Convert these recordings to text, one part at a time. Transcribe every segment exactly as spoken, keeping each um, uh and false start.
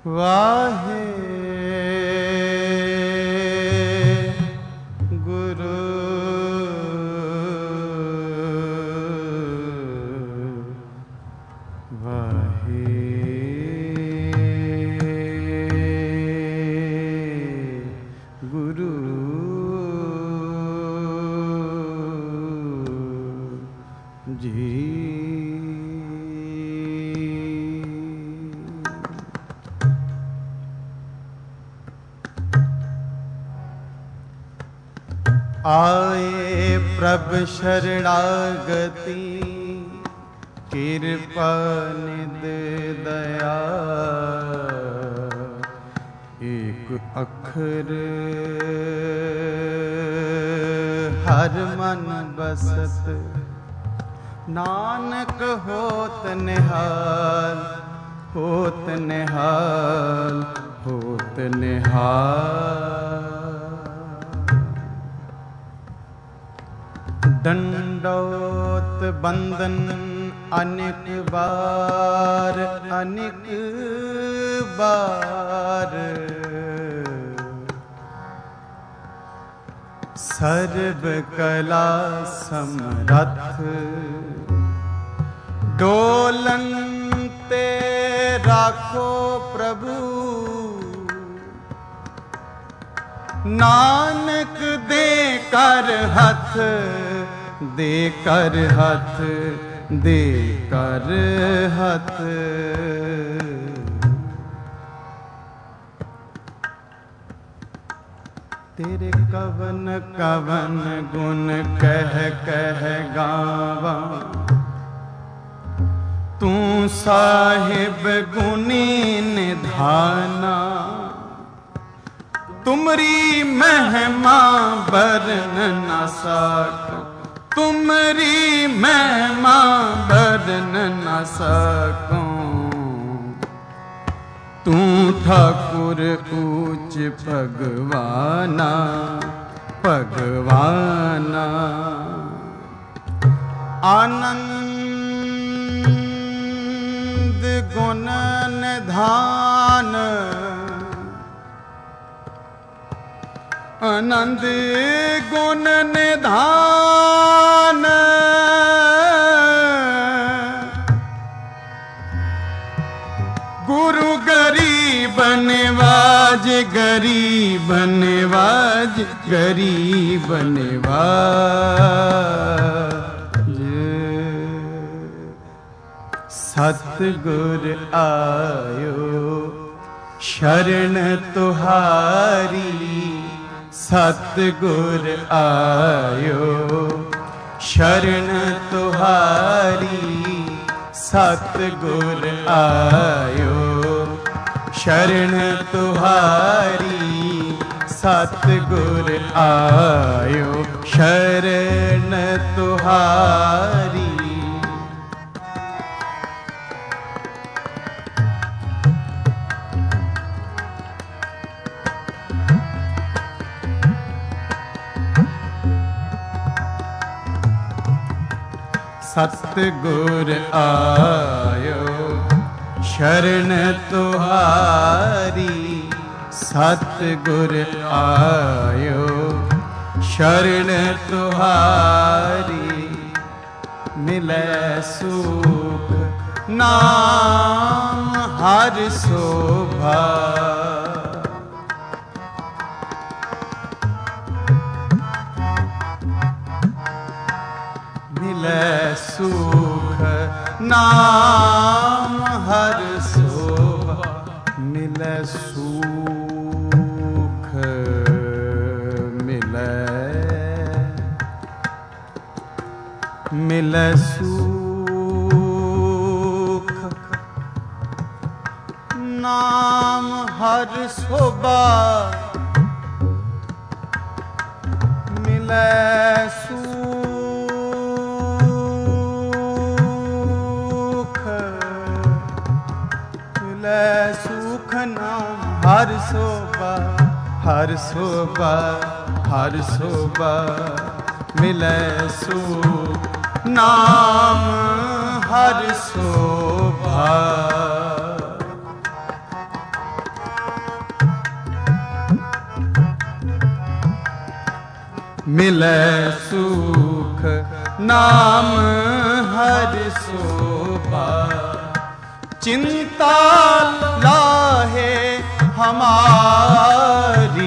वाहे गुरु वाहे गुरु जी। आए प्रभ शरणागति कृपा निध दया, एक अखर हर मन बसत, नानक होत निहाल, होत निहाल, होत निहाल। दंडोत बंदन अनेक बार, अनेक बार, सर्व कला समरथ, डोलन ते राखो प्रभु, नानक दे कर हथ, दे कर हथ, दे कर हथ। तेरे कवन कवन गुण कह कह गावा, तू साहिब गुणी निधाना, तुमरी महिमा बरन न सक, तुमरी महिमा बरन न सकूं। तू ठाकुर ऊंच भगवाना, भगवाना। आनंद गुण निधान, आनंद गुण निधान, गुरु गरीब निवाज, गरीब निवाज, गरीब निवाज। सतगुर आयो शरण तुहारी, सतगुर आयो शरण तुहारी, सतगुर आयो शरण तुहारी, सतगुर आयो शरण तुहारी। सतगुर आयो शरण तुहारी, सतगुर आयो शरण तुहारी। मिलै सुख नाम हर शोभा, मिलै सुख नाम हर शोभा, मिलै सुख मिलै, मिलै सुख नाम हर शोभा, मिलै सुख नाम हर शोभा, हर शोभा, हर शोभा। मिलै सुख नाम हर शोभा, मिले सुख नाम हर सोबा। चिंता लाहे हमारी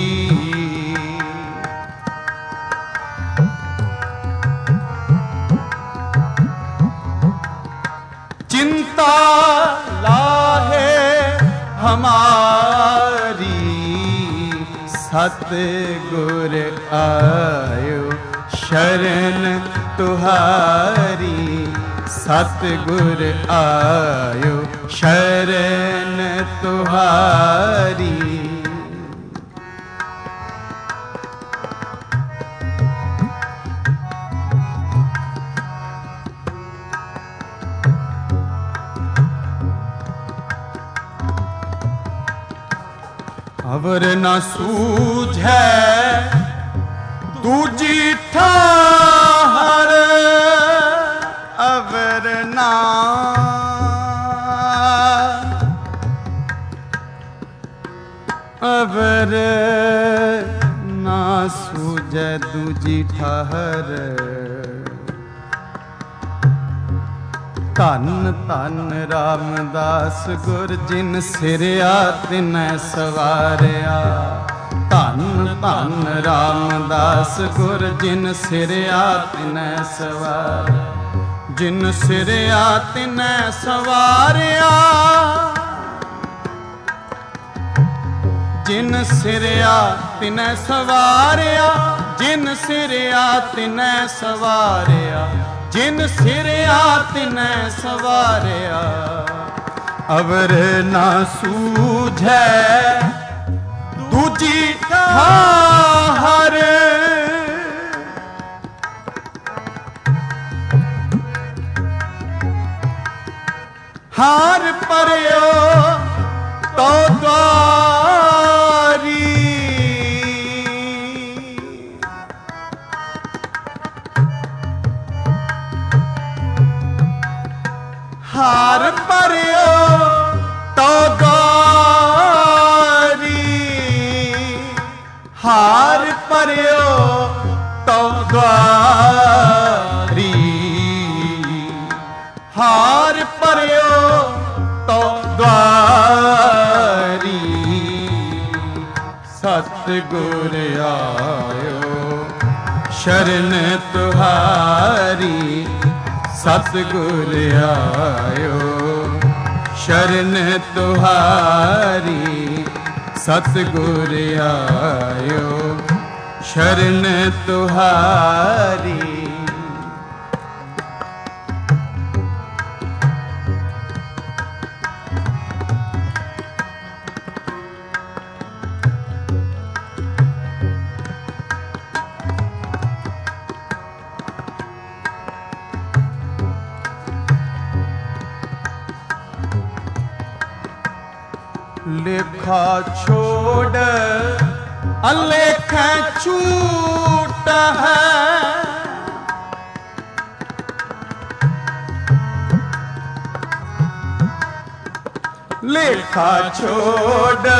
चिंता लाहे हमारी सतगुर आयो शरण तुहारी। सतगुर आयो शरण तुहारी। अवर न सूझै दूजी ठाहर। अवर ना अवर ना सूझै दूजी ठाहर। धन धन रामदास गुर जिन सिरया तिनै सवारिया। धन धन रामदास गुर जिन सिरया तिनै सवारिया। जिन सिरया तिनै सवारिया। जिन सिरया तिनै सवारिया। जिन सिरया तिनै सवारिया। जिन सिरया तिनै सवारिया। अवर ना सूझै दूजी ठाहर। हार परयो तो द्वारी। हार परयो तो द्वारी। हार परयो तो द्वारी। हार परयो तो द्वारी। सतगुर आयो शरण तुहारी। सतगुर आयो शरण तुहारी। सतगुर आयो शरण तुहारी। लेखा छोड़ अलेख छूट है। लेखा छोड़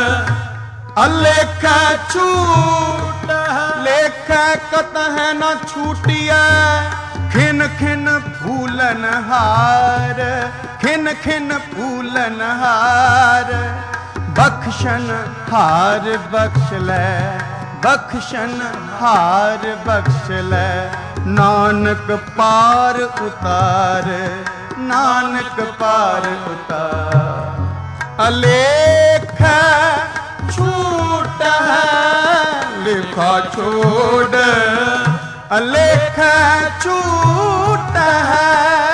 अलेख छूट है। लेख कतह न छूटिया। खिन खिन फूलन हार। खिन खिन फूलन हार। बख्शन हार बख्श ले। बख्शन हार बख्श ले। नानक पार उतार। नानक पार उतार। अलेख छूट है। लेखा छोड़ अलेख छूट है।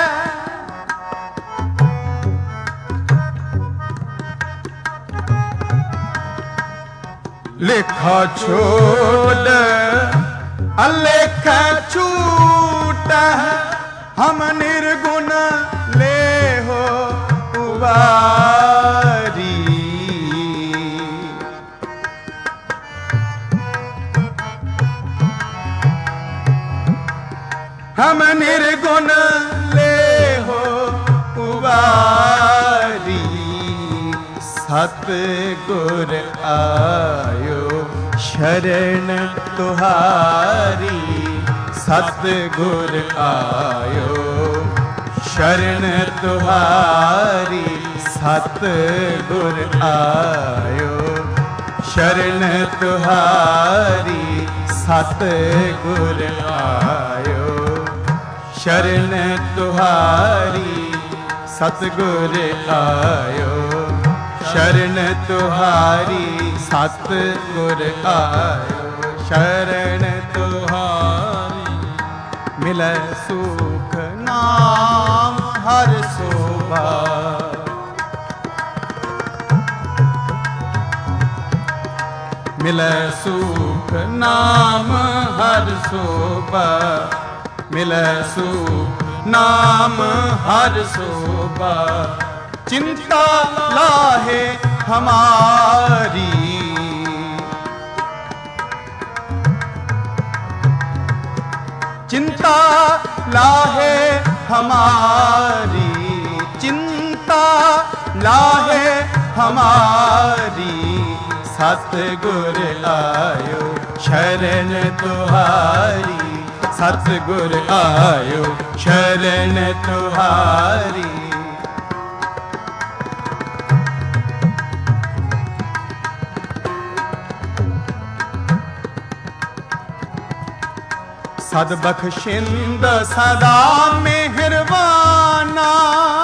लेखा छोड़ अलेख छूट है। हम निर्गुण ले हो उबारी। हम निर्गुण ले हो उबारी। सतगुर आयो शरण तुहारी सतगुर आयो, शरण तुहारी सतगुर आयो, शरण तुहारी सतगुर आयो, शरण तुहारी सतगुर आयो, शरण तुहारी सतगुर आयो, शरण तुहारी मिलै सुख नाम हर शोभा, मिलै सुख नाम हर शोभा, मिलै सुख नाम हर शोभा, चिंता लाहे हमारी, चिंता लाहे हमारी, चिंता लाहे हमारी, सतगुर आयो, शरण तुहारी सतगुर आयो, शरण तुहारी। सदबख्शिंद सदा मेहरबाना,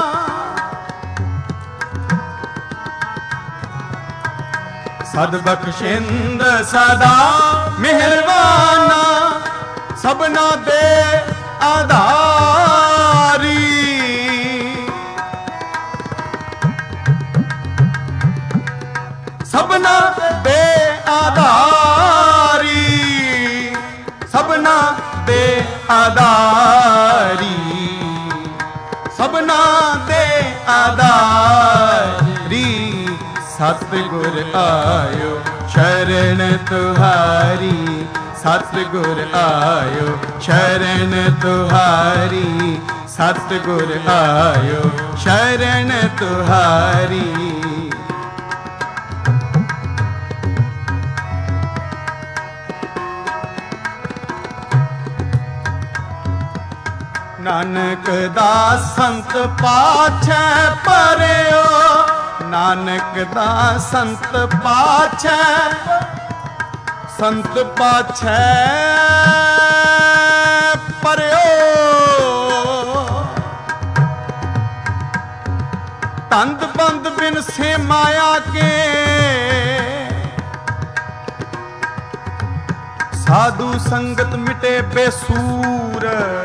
सदबख्शिंद सदा मेहरबाना, सबना दे आधारी, सबना दे आधारी, सबना दे आधारी, सबना दे आधारी, सतगुर आयो, शरण तुहारी सतगुर आयो, शरण तुहारी सतगुर आयो, शरण तुहारी। नानक दास संत पाछै परयो, नानक दास संत पाछै, संत पाछै परयो, तंद बंद बिन से माया के, साधु संगत मिटे बेसूर,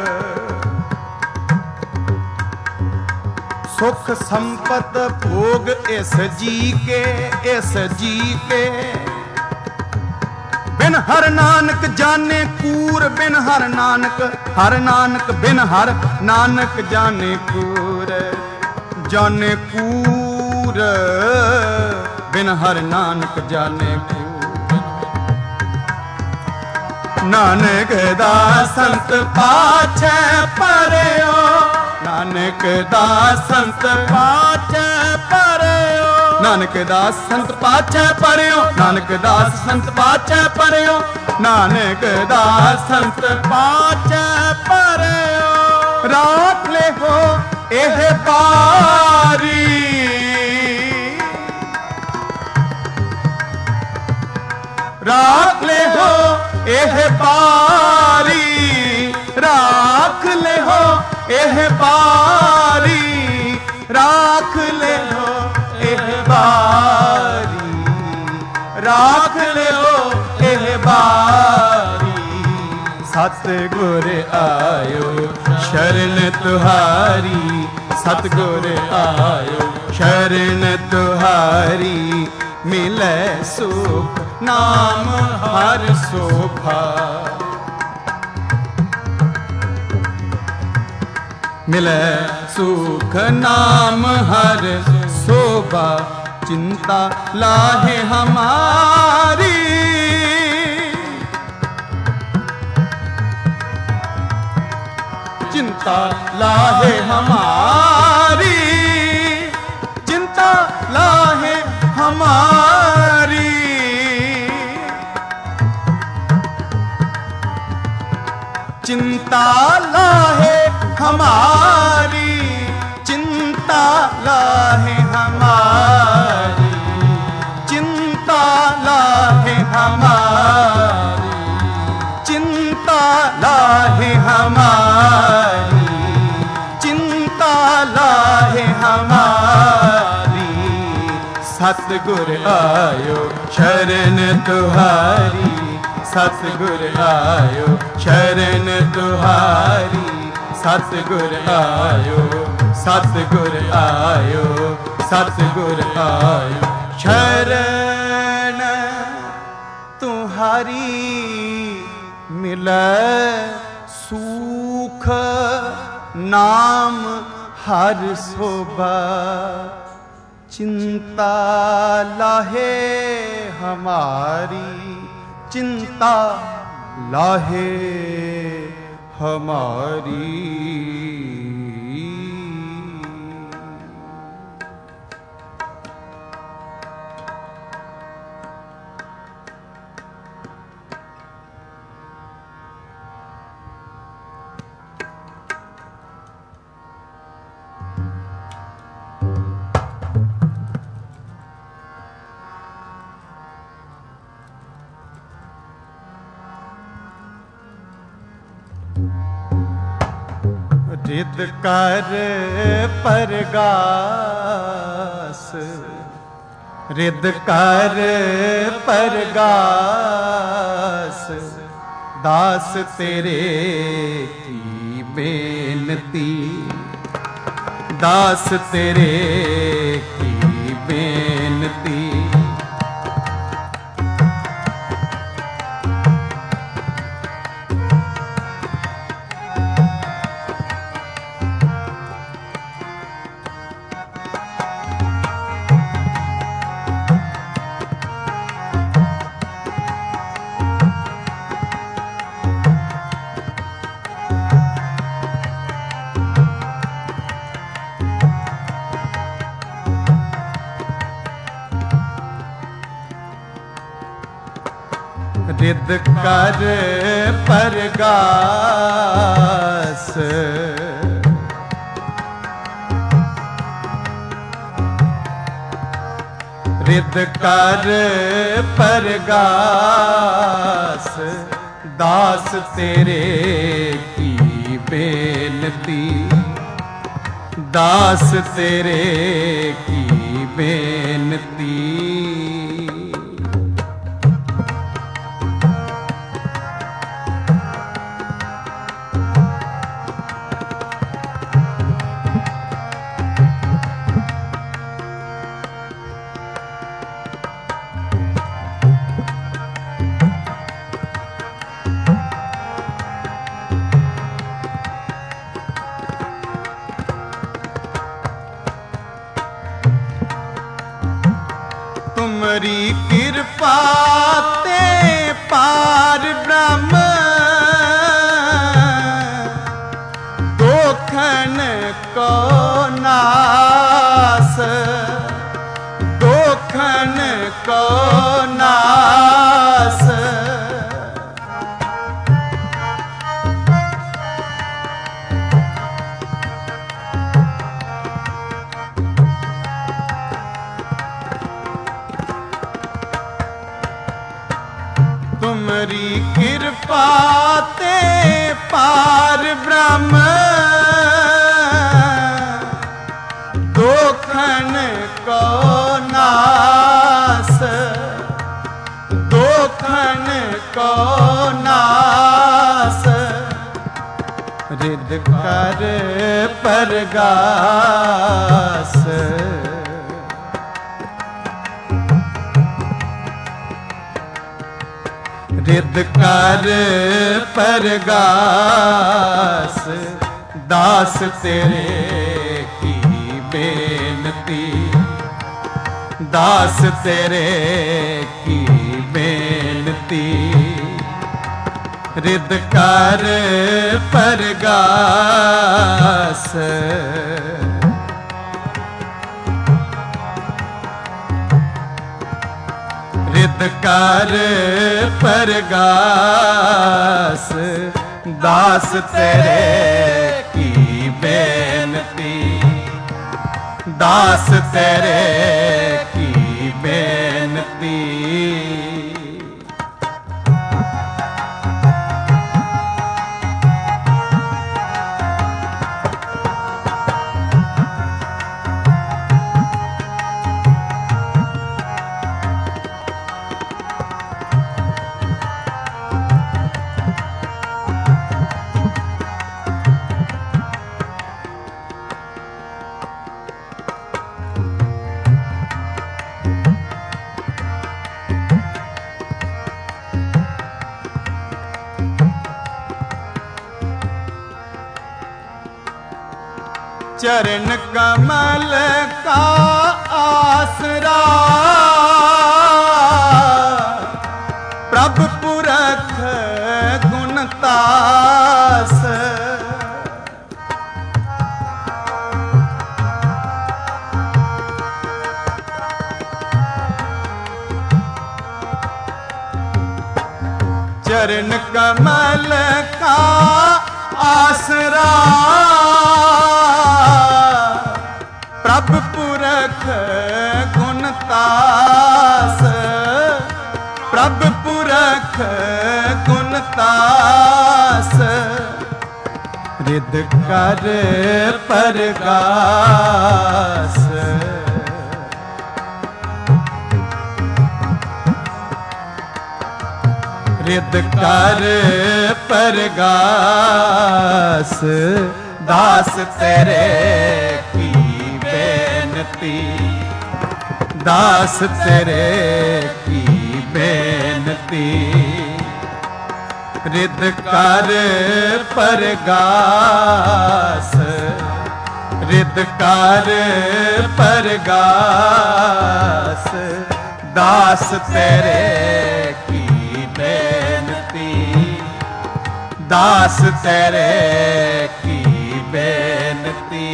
सुख संपत भोग इस जी के, इस जी के, बिन हर नानक जाने कूर, बिन हर नानक, हर नानक बिन हर नानक जाने कूर, जाने कूर, बिन हर नानक जाने कूर। नानक दास संत पाछै परयो, नानक दास संत पाछै परयो, नानक दास संत पाछै परयो, नानक दास संत पाछै परयो, नानक दास संत पाछै परयो। राख ले हो एह बारी, राख ले हो एह बारी, राख ले हो एह बारी, राख ले हो एह बारी, राख ले हो एह बारी। सतगुर आयो, शरण तुहारी सतगुर आयो, शरण तुहारी मिलै सुख नाम हर शोभा, मिलै सुख नाम हर शोभा, चिंता लाहे हमारी, चिंता लाहे हमारी, चिंता लाहे हमारी, चिंता लाहे हमारी, चिंता लाहे हमारी, चिंता लाहे हमारी, चिंता लाहे हमारी, चिंता लाहे हमारी। सतगुर आयो शरण तुहारी, सतगुर आयो शरण तुहारी, सतगुर आयो, सतगुर आयो, सतगुर आयो शरण तुहारी। मिलै सुख नाम हर सोभा, चिंता लाहे हमारी, चिंता लाहे हमारी। रिद कर परगास, रिद कर परगास, दास तेरे की बेनती, दास तेरे की बेनती। रिद कर परगास, रिद कर परगास, दास तेरे की बेनती, दास तेरे की बेनती। तुमरी कृपा ते पार ब्रह्म, दोखन को नास, दोखन को नास। तुमरी कृपा ते पार ब्रह्म, दोखन को नास, दोखन को नास। रिद कर परगास, रिद कर परगास, दास तेरे की बेनती, दास तेरे की बेनती। रिद कर परगास, रिद कर परगास, दास तेरे की बेनती, दास तेरे की बेनती। चरण कमल का आसरा प्रभु पुरख गुणतास। चरण कमल का आसरा प्रभु पुरख गुणतास, प्रभु पुरख गुणतास। रिद कर परगास, रिद कर परगास। दास तेरे की बेनती, दास तेरे की बेनती। रिद कर परगास, रिद कर परगास। दास तेरे की बेनती, दास तेरे की बेनती।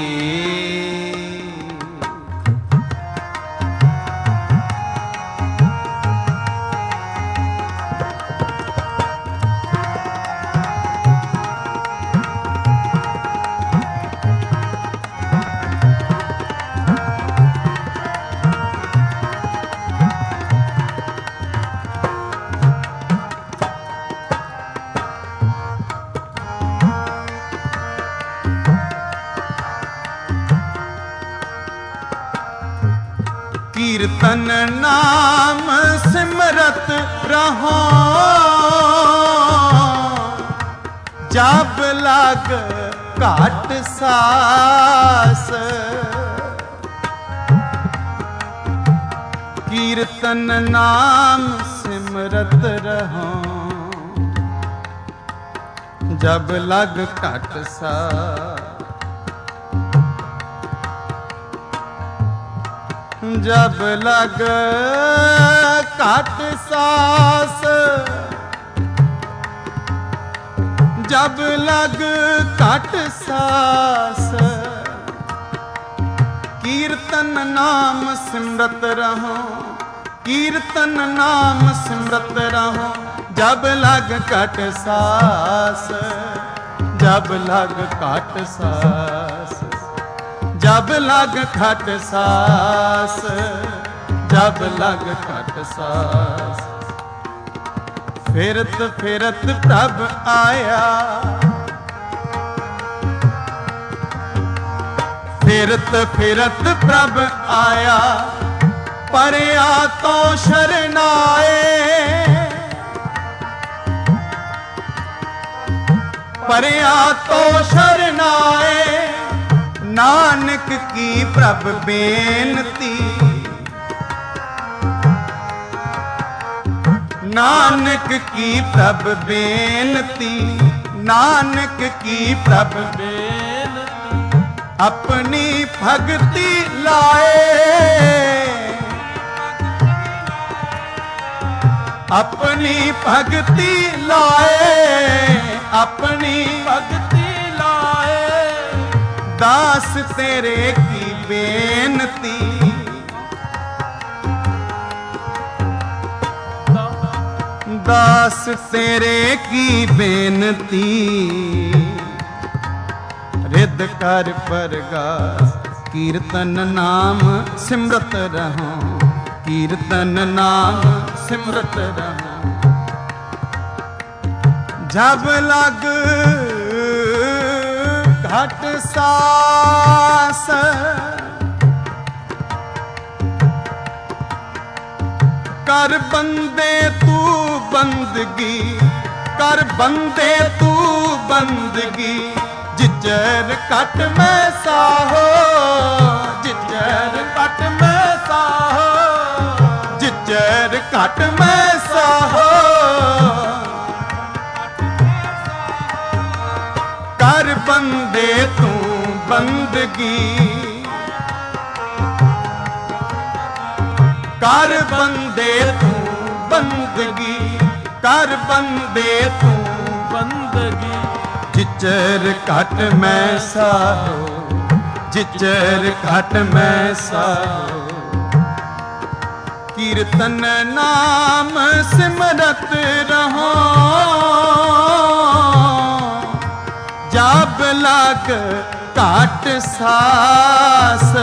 कीर्तन नाम सिमरत रहो, जब लग काट सास। कीर्तन नाम सिमरत रहो, जब लग काट सास। जब लग काट सास, जब लग काट सास। कीर्तन नाम सिमरत रहो, कीर्तन नाम सिमरत रहो, जब लग काट सास। जब लग काट सास, जब लग खट सास, जब लग खट सास। फिरत फिरत प्रभ आया, फिरत फिरत प्रभ आया। परया तो शरनाए, परया तो शरनाए। नानक की प्रभ बेनती, नानक की प्रभ बेनती, नानक की प्रभ बेनती। अपनी भक्ति लाए, अपनी भक्ति लाए, अपनी भक्ति लाए। दास तेरे की बेनती, दास तेरे की बेनती रिद कर परगास कीर्तन नाम सिमरत रहो कीर्तन नाम सिमरत रहो जब लग घट सास कर बंदे तू बंदगी कर बंदे तू बंदगी जिचर कट में साहो जिचर कट में साहो जिचर कट में साहो कर बंदे तू बंदगी कर बंदे तू बंदगी कर बंदे तू बंदगी जिचर घट मैं साहो जिचर घट मैं साहो कीर्तन नाम सिमरत रहो जब लग घट सास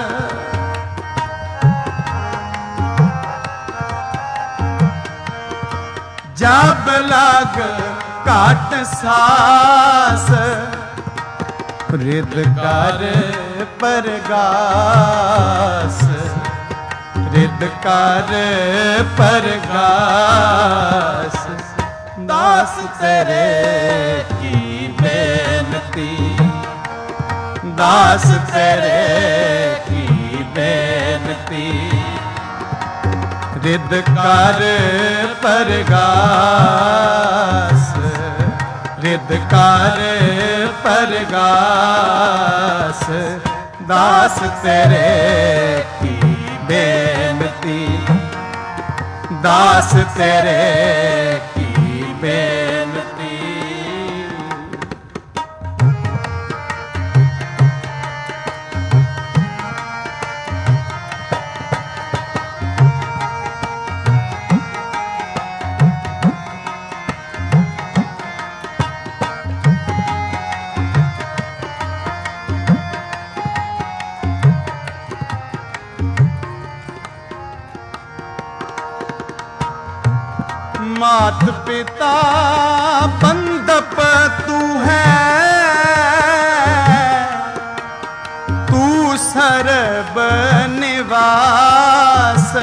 जब लग घट सास रिद कर परगास रिद कर परगास दास तेरे की बेनती दास तेरे की बेनती रिद कर परगास रिद कर परगास दास तेरे की बेनती दास तेरे की बेनती मात पिता बंदप तू है तू सर्ब निवास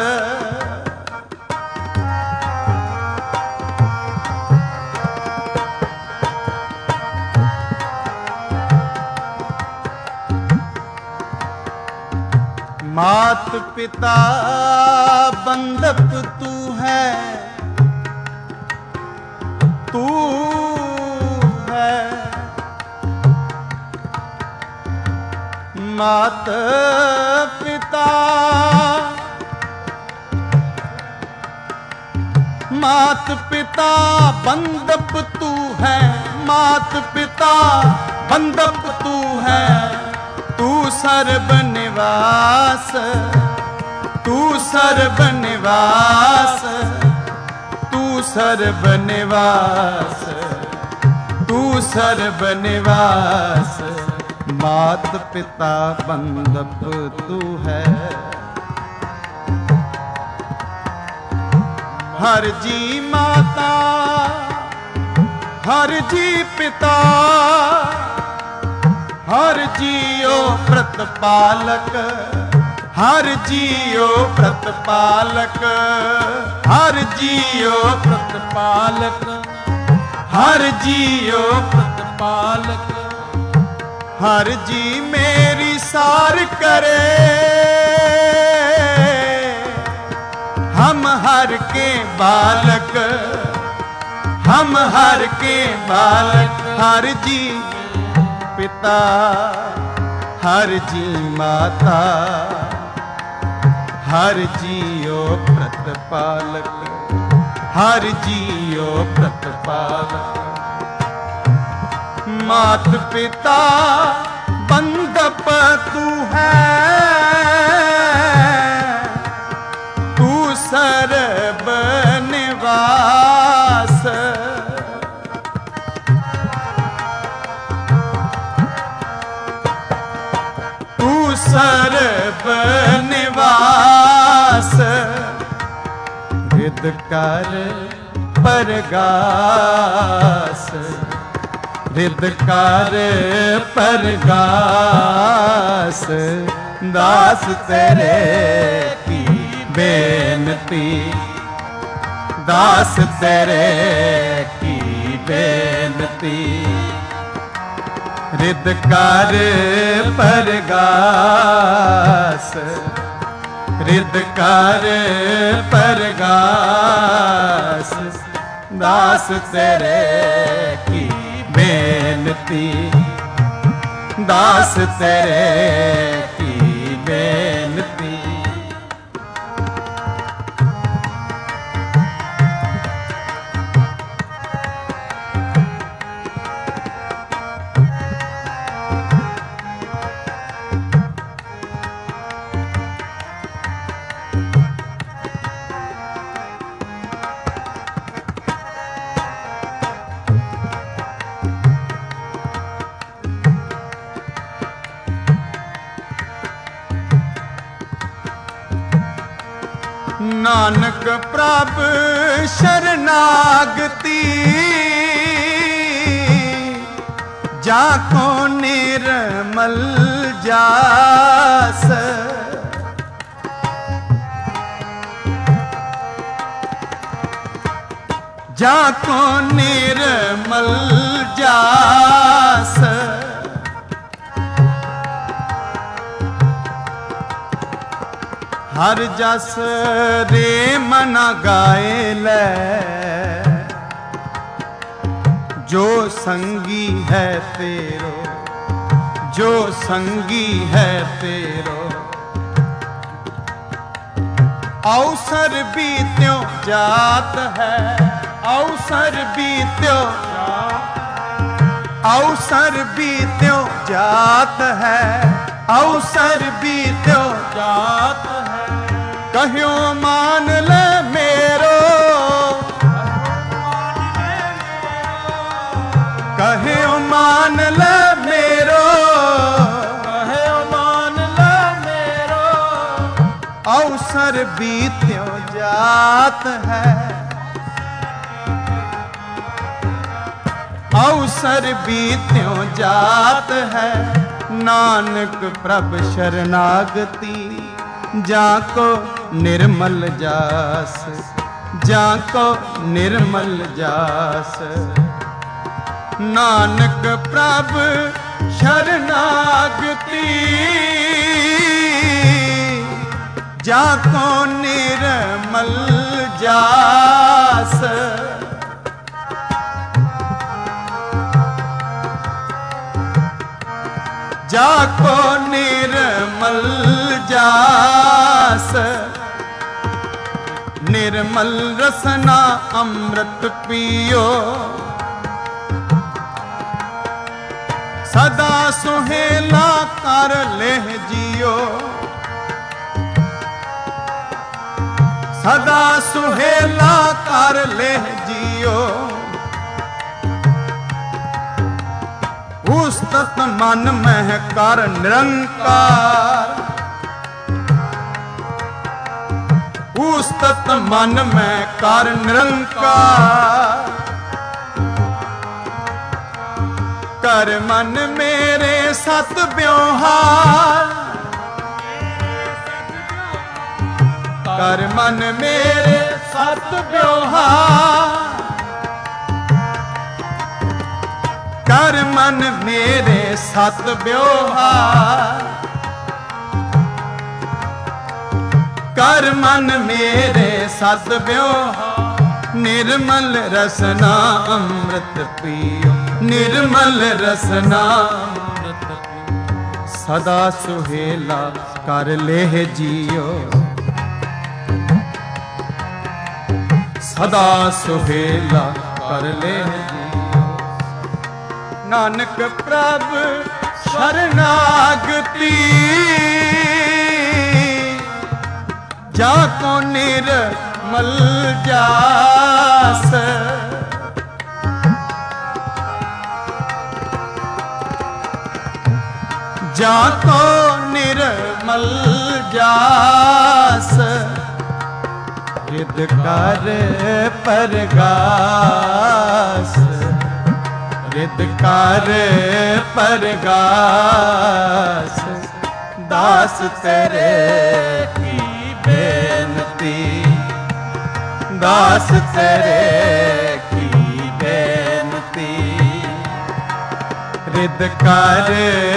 मात पिता बंदप तू है तू है मात पिता मात पिता बंदप तू है मात पिता बंदप तू है तू सर्ब निवास तू सर्ब निवास तू सर्ब निवास तू सर्ब निवास मात पिता बंदप तू है हर जी माता हर जी पिता हर जीओ प्रतिपालक हर जीओ प्रतिपालक हर जीओ प्रतिपालक हर जीओ प्रतिपालक हर जी मेरी सार करे हम हर के बालक हम हर के बालक हर जी पिता हर जी माता हर जीओ प्रतिपालक हर जीओ प्रतिपालक मात पिता बंदप तू है तू सर्ब निवास रिद कर परगास, रिद कर परगास, दास तेरे की बेनती, दास तेरे की बेनती, रिद कर परगास, रिद कर परगास, दास तेरे की बेनती, दास तेरे की बेनती। नानक प्रभ शरणागति, जाको निर्मल जास, जाको निर्मल जास, हर जस रे मना गाए ले, जो संगी है तेरो, जो संगी है तेरो, अवसर भी त्यों जात है, अवसर भी त्यों, अवसर भी त्यों जात है, अवसर भी त्यों जात है। कहियो मान ले मेरो, कहियो मान ले मेरो, कहियो मान ले मेरो, अवसर भी त्यों जात है, अवसर भी त्यों जात है। नानक प्रभ शरणागति, जाको निर्मल जास, जाको निर्मल जास। नानक प्रभ शरणागति, जाको निर्मल जास। जाको निर्मल जास, निर्मल रसना अमृत पियो, सदा सुहेला कर लेह जियो, सदा सुहेला कर लेह जियो। उस तत् मन मह कर निरंकार, उस तत् मन में कर निरंकार। कर मन मेरे सत व्यवहार, कर मन मेरे सत व्यवहार। कर मन मेरे सत व्यवहार, कर मन मेरे सत व्यवहार। निर्मल रसना अमृत पियो, निर्मल रसना अमृत पियो। सदा सुहेला कर लेह जियो, सदा सुहेला कर लेह जियो। नानक प्रभ शरणागति, जाको निर्मल जास। जाको निर्मल जास। रिद ਰਿਦ ਕਰ ਪਰਗਾਸ, ਰਿਦ ਕਰ ਪਰਗਾਸ, ਦਾਸ ਤੇਰੇ ਕੀ ਬੇਨਤੀ, ਦਾਸ ਤੇਰੇ ਕੀ ਬੇਨਤੀ, ਰਿਦ ਕਰ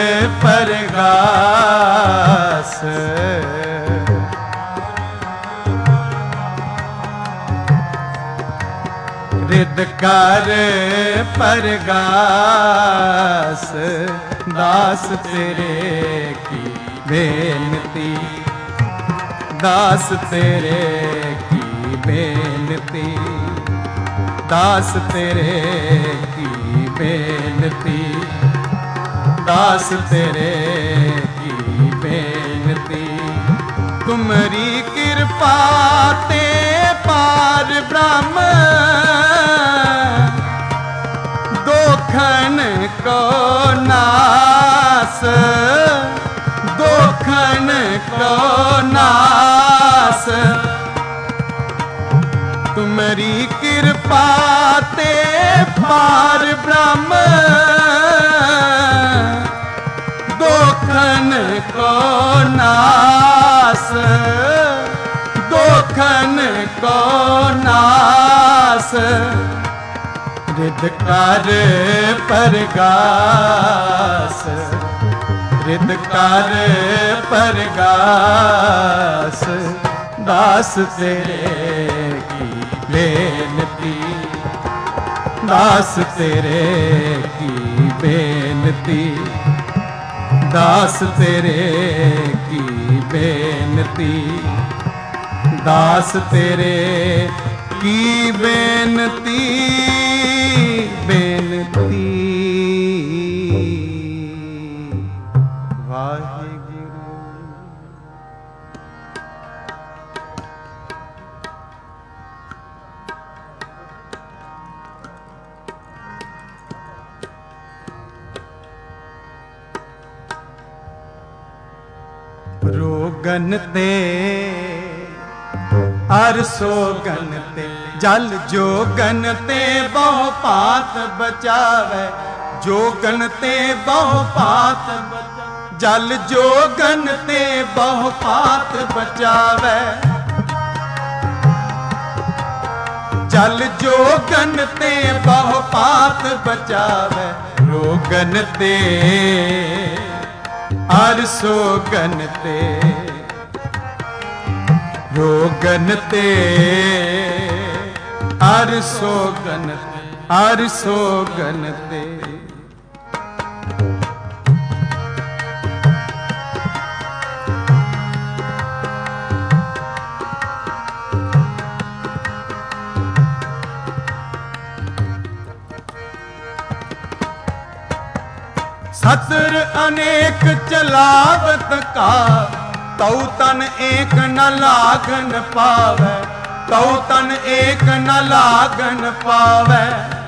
ਪਰਗਾਸ। ਰਿਦ ਕਰ ਪਰਗਾਸ, ਦਾਸ ਤੇਰੇ ਕੀ ਬੇਨਤੀ, ਦਾਸ ਤੇਰੇ ਕੀ ਬੇਨਤੀ, ਦਾਸ ਤੇਰੇ ਕੀ ਬੇਨਤੀ, ਦਾਸ ਤੇਰੇ ਕੀ ਬੇਨਤੀ। ਤੁਮਰੀ ਕਿਰਪਾ ਤੇ ਪਾਰ ਬ੍ਰਹਮ, ਦੋਖਨ ਕੋ ਨਾਸ, ਦੋਖਨ ਕੋ ਨਾਸ। ਤੁਮਰੀ ਕਿਰਪਾ ਤੇ ਪਾਰ ਬ੍ਰਹਮ, ਦੋਖਨ ਕੋ ਨਾਸ, ਦੋਖਨ ਕੋ ਨਾਸ। ਰਿਦ ਕਰ ਪਰਗਾਸ, ਰਿਦ ਕਰ ਪਰਗਾਸ, ਦਾਸ ਤੇਰੇ ਕੀ ਬੇਨਤੀ, ਦਾਸ ਤੇਰੇ ਕੀ ਬੇਨਤੀ, ਦਾਸ ਤੇਰੇ ਕੀ ਬੇਨਤੀ, ਦਾਸ ਤੇਰੇ ਕੀ ਬੇਨਤੀ, ਬੇਨਤੀ। ਵਾਹਿਗੁਰੂ। ਰੋਗਨ ਤੇ ਅਰ ਸੋਗਨ ਤੇ, ਜਲ ਜੋਗਨ ਤੇ ਬਹੁ ਪਾਤ ਬਚਾਵੇ, ਜੋਗਨ ਤੇ ਬਹੁ ਪਾਤ ਬਚਾਵੇ, ਜਲ ਜੋਗਨ ਤੇ ਬਹੁ ਪਾਤ ਬਚਾਵੇ, ਜਲ ਜੋਗਨ ਤੇ ਬਹੁ ਪਾਤ ਬਚਾਵੇ। ਰੋਗਨ ਤੇ ਅਰ ਸੋਗਨ ਤੇ, ਰੋਗਨ ਤੇ ਅਰ ਸੋਗਨ, ਅਰ ਸੋਗਨ ਤੇ। सतर अनेक चलावत का, तौ तन एक न लागन पावै, तौ तन एक न लागन पावै।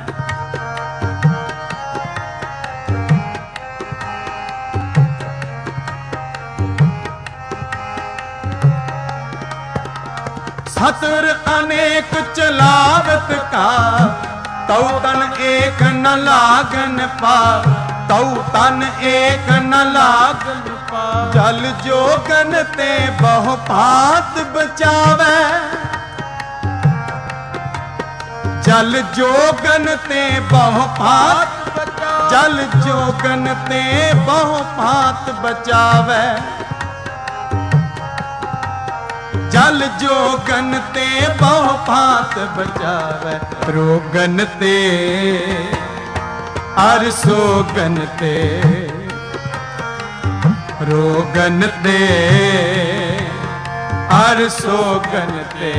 सतर अनेक चलावत का, तौ तन एक न लागन पावै, तौ तन एक न लागन पावै। जल जोगन ते बहु पात बचावै, जल जोगन ते बहु पात बचावै, जल जोगन ते बहु पात बचावै, जल जोगन ते बहु पात बचावै। रोगन ते अर सोगन ते, रोगन ते अर सोगन ते।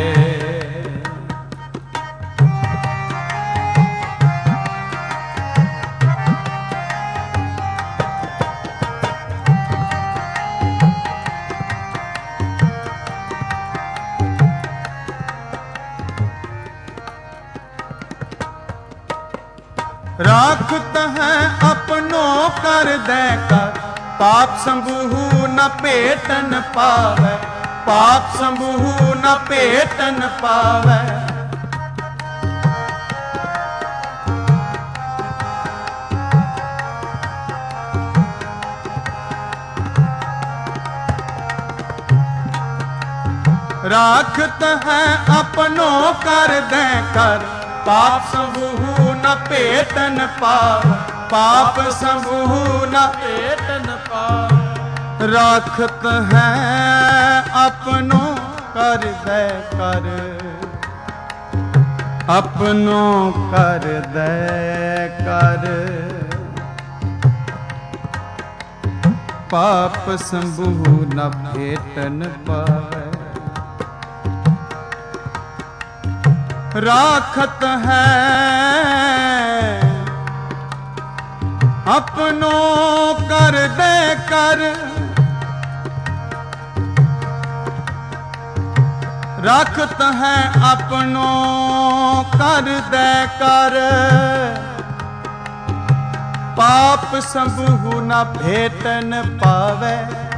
राखत है अपनो कर दे कर, पाप संबूहु न पेटन पावै, पाप संभू न भेटन पावै। राखत है अपनो कर दे कर, पाप संभू न भेटन पाव। पाप संभू न भेटन पाव। राखत है अपनो कर दे कर, अपनो कर दे कर, पाप संभू न भेटन पावै। राखत है अपनो कर दे कर, राखत है अपनो कर दे कर, पाप संभू न भेटन पावै।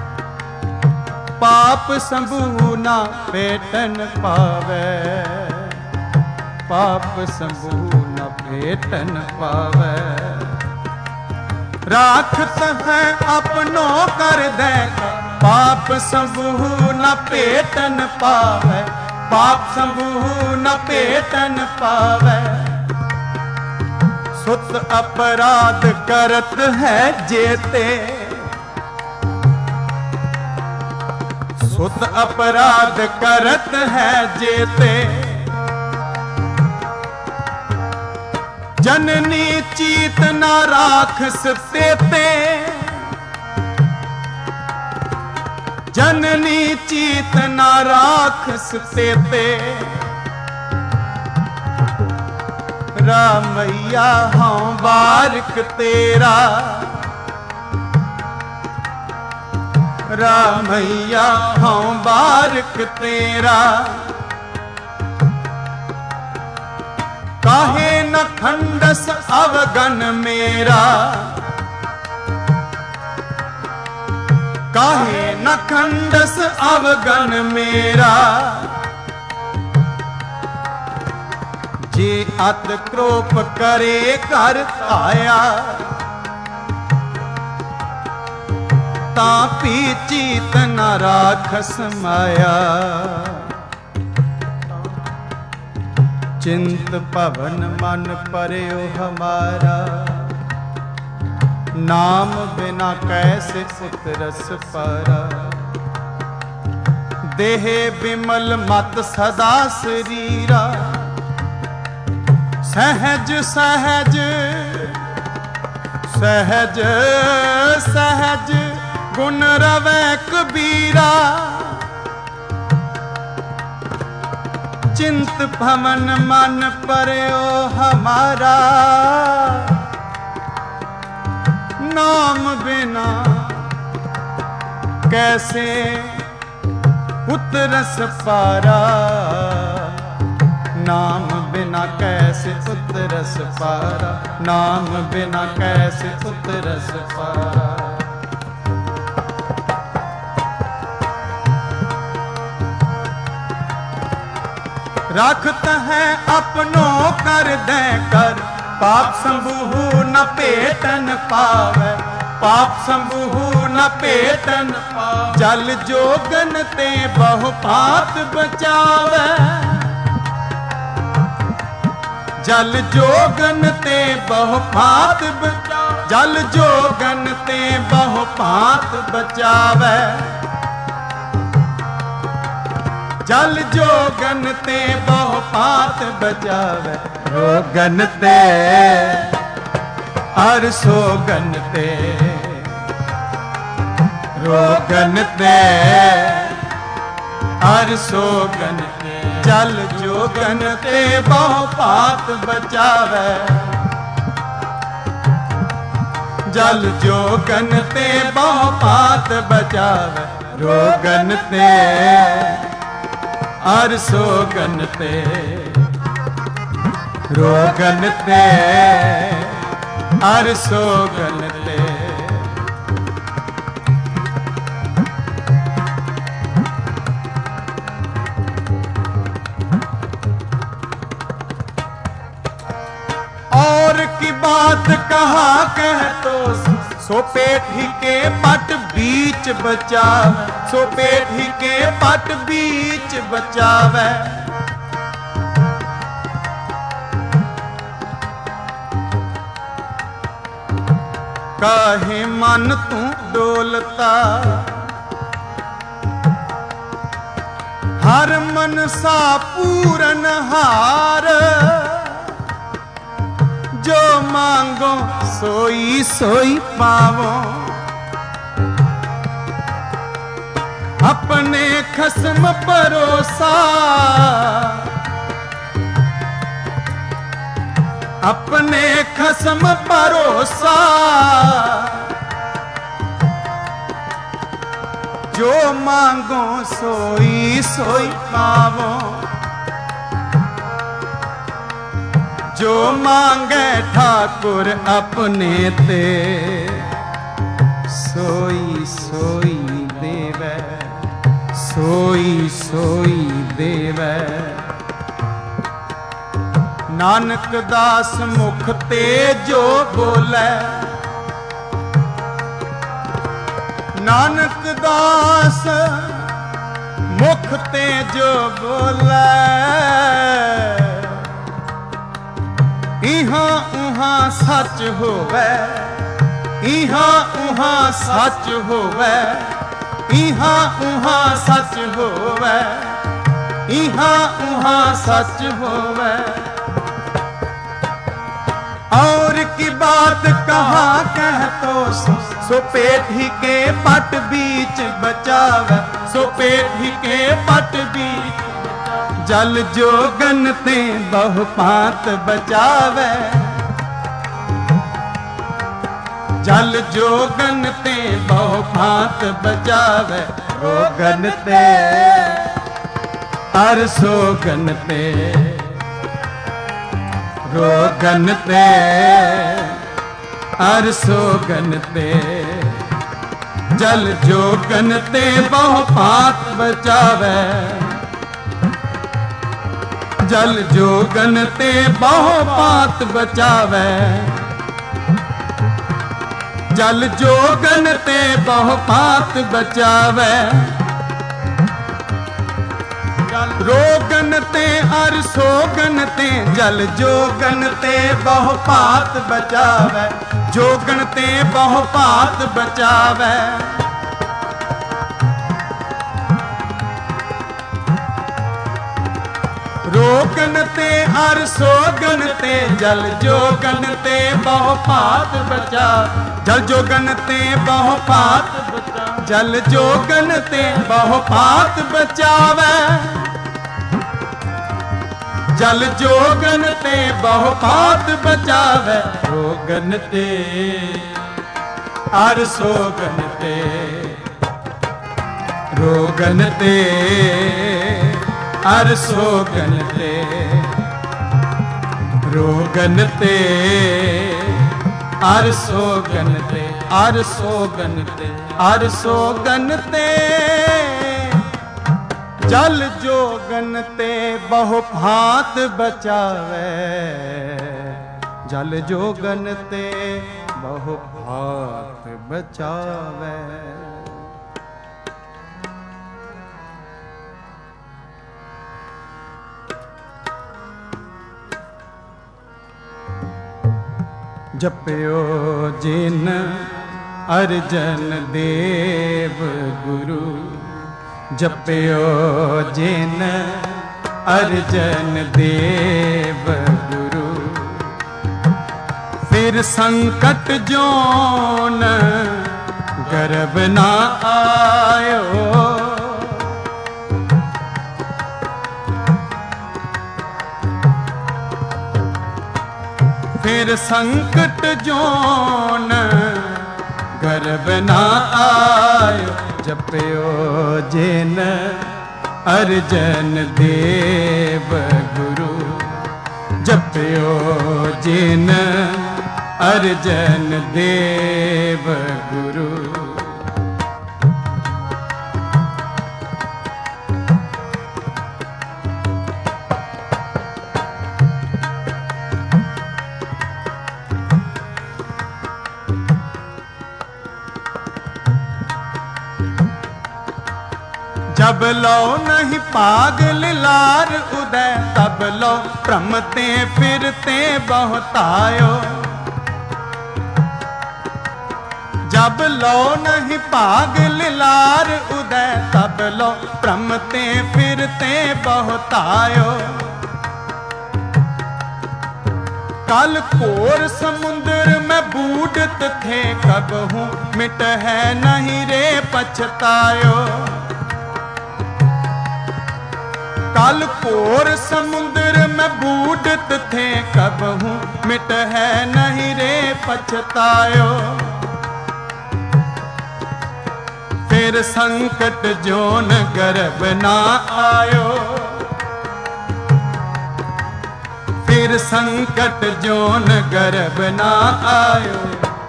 पाप संभू न भेटन पावै। पाप संभू न भेटन पावै। राखत है अपनो कर दे कर, पाप संभू न भेटन पावै। पाप संभू न भेटन पावै। सुत अपराध करत है जेते, सुत अपराध करत है जेते, जननी चीत न राखस तेते। जननी चीत न राखस तेते। रामैया हाँ बारिक तेरा, रामैया हाँ बारिक तेरा। काहे न खंडस अवगन मेरा, काहे न खंडस अवगन मेरा। जे अत क्रोप करे कर आया, तापी चीत न राखस माया। चिंत पवन मन पर्यो हमारा, नाम बिना कैसे उतरस पारा। देह बिमल मत सदा शरीरा, सहज सहज सहज सहज गुण रवै कबीरा। चिंत भवन मन पर्यो हमारा, नाम बिना कैसे उतरस पारा। नाम बिना कैसे उतरस पारा। नाम बिना कैसे उतरस पारा। राखत है अपनो कर दे कर, पाप संभू न भेटन पावै। पाप संभू न भेटन पावै। जल जोगन ते बहु भांत बचावै। जल जोगन ते बहु भांत बचावै। जल जोगन ते बहु भांत बचावै। जल जोगन ते बहु भांत बचावै। रोगन ते हर सोगन ते, रोगन ते हर सोगन ते। जल जोगन ते बहु भांत बचावै। जल जोगन ते बहु भांत बचावै। रोगन ते हर सोगन ते, रोगन ते हर सोगन ते। की बात कहा कह तो सो पेठी के पट बीच बचावे, सो पेठी के पट बीच बचावे। काहे मन तू डोलता हर मन सा पूरन हार, जो मांगो सोई सोई पावो। अपने खस्म परोसा, अपने खस्म परोसा, जो मांगो सोई सोई पावो। जो मांगे ठाकुर अपने ते, सोई सोई देवे, सोई सोई देवे। नानक दास मुख ते जो बोले, नानक दास मुख ते जो बोले, इहां उहां सच होवे, इहां उहां सच होवे, इहां उहां सच होवे, इहां उहां सच होवे। और की बात कहा कह तो सो पेठी के पट बीच बचावे, सो पेठी के पट बीच। जल जोगन ते बहु पात बचावे, जल जोगन ते बहु पात बचावे। रोगन ते अर सोगन ते, रोगन ते अर सोगन ते। जल जोगन ते बहु पात बचावे, जल जोगन ते बहु पात बचावे। जल जोगन ते बहु पात बचावे। रोगन ते अर सोगन ते, जल जोगन ते बहु पात बचावे, जोगन ते बहु पात बचावे। रोगन ते अर सोगन ते, जल जोगन ते बहु पात बचा। जल जोगन ते बहु पात बचा, जल जोगन ते बहु पात बचावे। जल जोगन ते बहु पात बचावे। रोगन ते अर सोगन ते, रोगन ते अर सोगन ते, रोगन ते अर सोगन ते, अर सोगन ते, अर सोगन ते। जल जोगन ते बहु भांत बचावे, जल जोगन ते बहु भांत बचावे। जप्यो जिन अर्जन देव गुरु, जप्यो जिन अर्जन देव गुरु। फिर संकट जोन गर्भ ना आयो, फिर संकट जोन गर्भ ना आयो। जप्यो जिन अर्जन देव गुरु, जप्यो जिन अर्जन देव गुरु। जब लो नहीं पागल लार उदय, तब लो भ्रमते फिरते बहुतायो। जब लो नहीं पागल लार उदय, तब लो भ्रमते फिरते बहुतायो। कल कोर समुद्र में बूढ़त थे, कब हूँ मिट है नहीं रे पछतायो। कल कोर समुद्र में बूढ़त थे, कब हूँ मिट है नहीं रे पछतायो। फिर संकट जोन गर्भ ना आयो, फिर संकट जोन गर्भ ना आयो।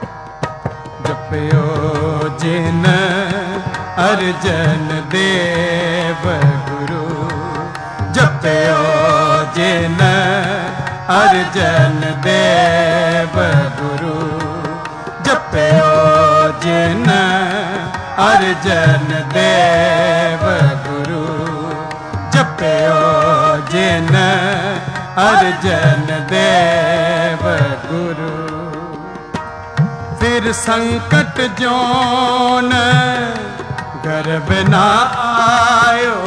जपयो जिन अर्जन देव गुरु, जपयो जिन अर्जन देव गुरु, जपयो जिन अर्जन देव गुरु, जपयो जिन अर्जन देव गुरु। फिर संकट जोन गर्भ ना आयो,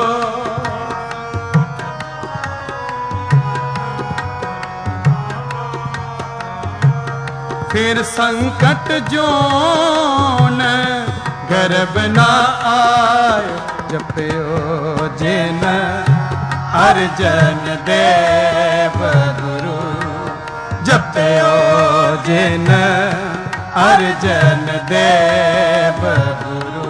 फिर संकट जोन गर्भ ना आयो। जपयो जिन अर्जन देव गुरु, जपयो जिन अर्जन देव गुरु।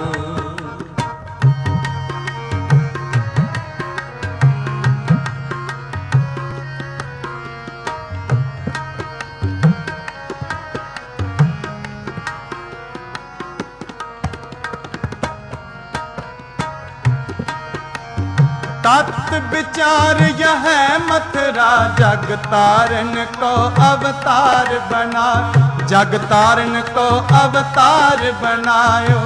तत् विचार यह मथुरा, जग तारन को अवतार बना, जग तारन को अवतार बनायो।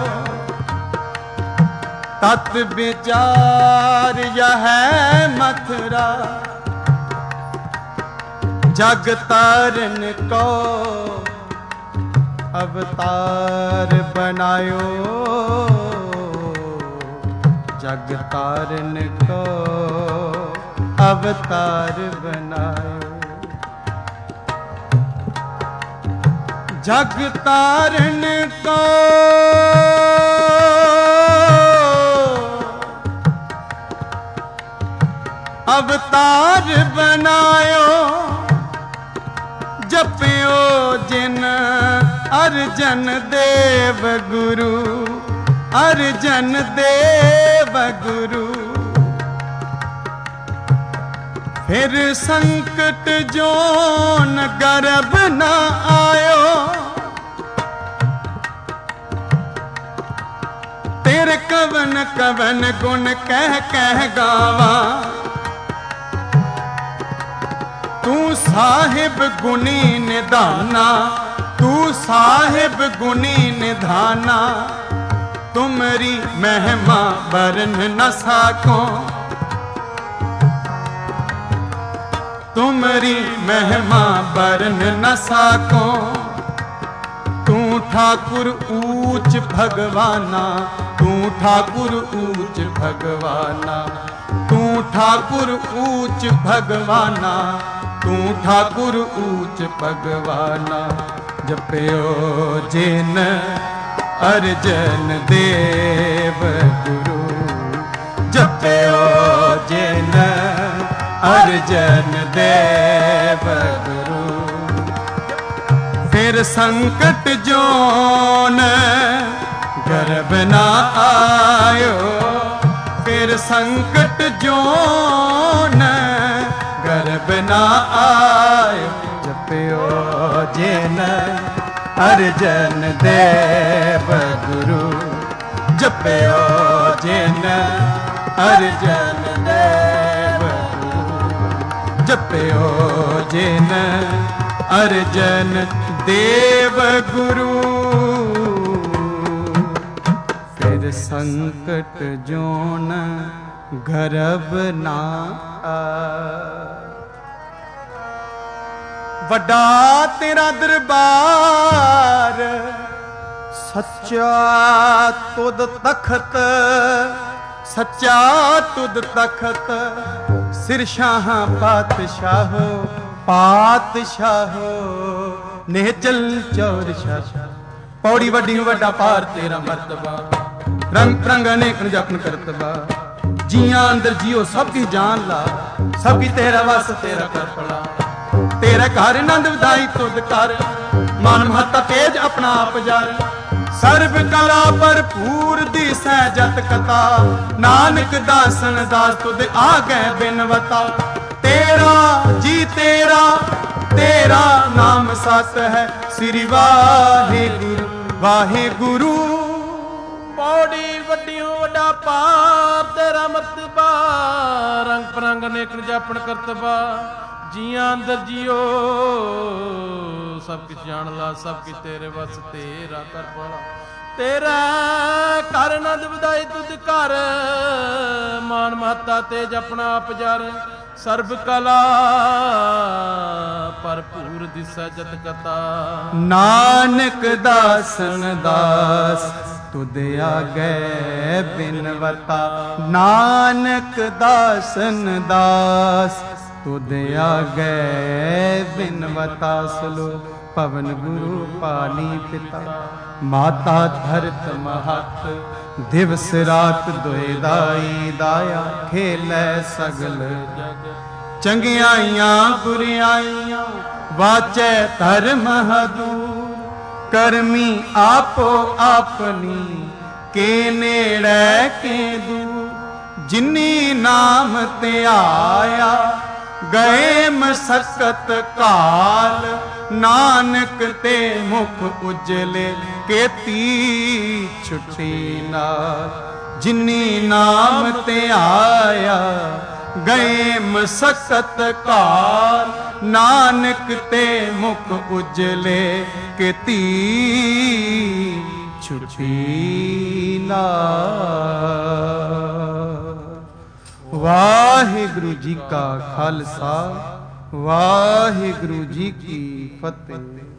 तत् विचार यह मथुरा, जग तारन को अवतार बनायो। जग तारन को अवतार बनायो। जग तारन को अवतार बनायो। जपयो जिन अर्जन देव गुरु, अर्जन देव गुरु। फिर संकट जोन गर्भ न आयो। तेरे कवन कवन गुण कह कह गावा, तू साहिब गुणी निधाना, तू साहिब गुणी निधाना। तुमरी महिमा बरन न साको, तुमरी महिमा बरन न साको। तू ठाकुर ऊंच भगवाना, तू ठाकुर ऊंच भगवाना। तू ठाकुर ऊंच भगवाना, तू ठाकुर ऊंच भगवाना। जपयो जिन अर्जन देव गुरु, जपयो जिन अर्जन देव गुरु। फिर संकट जोन गर्भ न आयो, फिर संकट जोन गर्भ न आयो। जपयो जिन अर्जन देव गुरु, जपयो जिन अर्जन देव गुरु। जपयो जिन अर्जन देव गुरु। फिर संकट जोन गर्भ ना वड्डा तेरा दरबार सच्चा तुद तखत सच्चा तुद तखत सिर शाह पातशाहो पातशाहो नेचल चौर शाह पौड़ी वड्डी वड्डा पार तेरा मर्तबा रंग प्रंग अनेक जपन करतबा जियां अंदर जियो सबकी जान ला सबकी तेरा वस तेरा कर पड़ा तेरा घर नंद वधाई तुद कर मान महता तेज अपना आप जर सर्व कला भरपूर दिसै जत कथा नानक दासन दास तुद आ गए बिनवता तेरा जी तेरा तेरा नाम सत है श्री वाहे गुरु वाहे गुरु पौड़ी वड्डियों वड्डा पार तेरा मतबा रंग परंग अनेक जापन करतबा जियां अंदर जियो सब किछ जान ला सब किछ तेरे वस तेरा कर पड़ा तेरा कर नंद वधाई तुद कर मान महता तेज अपना आप जर सर्ब कला भरपूर दिसै जत कथा नानक दासन दास तुद आगे बिनवता नानक दासन दास तुद आगे बिनवता सलो पवन गुरु पानी पिता माता धरत महत दिवस रात दोए दाई दाया खेलै सगल चंगियाइयां बुरियाइयां वाचै धर्म दूर करमी आपो अपनी के नेड़े के दूर जिन्नी नाम ते आया गए मसकत काल नानक ते मुख उजले केती छुट्टी नाल जिन्नी नाम ते आया गए मसकत काल नानक ते मुख उजले केती छुट्टी नाल। वाहिगुरु जी का खालसा वाहिगुरु जी की फतेह।